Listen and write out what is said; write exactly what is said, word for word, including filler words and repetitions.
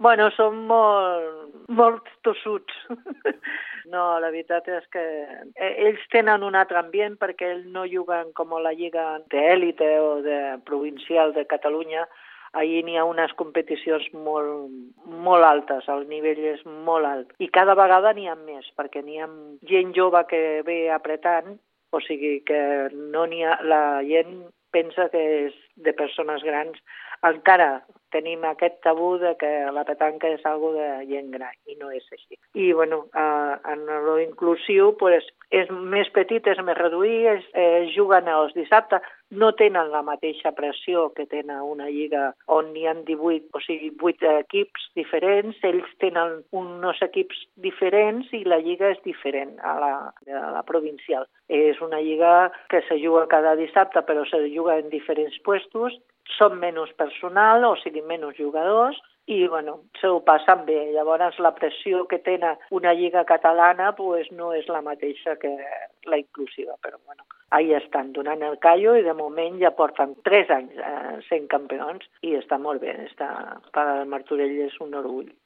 Bueno, som molt, molt tossuts. No, la veritat és que ells tenen un altre ambient perquè ells no juguen com a la lliga d'élite o de provincial de Catalunya. Ahir n'hi ha unes competicions molt, molt altes, el nivell és molt alt. I cada vegada n'hi ha més, perquè n'hi ha gent jove que ve apretant, o sigui que no n'hi ha, la gent pensa que és de persones grans. Encara tenim aquest tabú de que la petanca és algo de gent gran, i no és així. I, bueno, eh, en lo inclusiu, pues, és més petit, és més reduït, es, eh, juguen els dissabtes, no tenen la mateixa pressió que tenen una lliga on n'hi ha divuit, o sigui, vuit equips diferents, ells tenen uns equips diferents i la lliga és diferent a la, a la provincial. És una lliga que se juga cada dissabte, però se juga en diferents puestos, són menys personal, o sigui, menys jugadors, i, bueno, se ho passen bé. Llavors, la pressió que tenen una lliga catalana pues, no és la mateixa que la inclusiva, però, bueno, ahí estan donant el callo i, de moment, ja porten tres anys eh, sent campions i està molt bé. Està, per al Martorell és un orgull.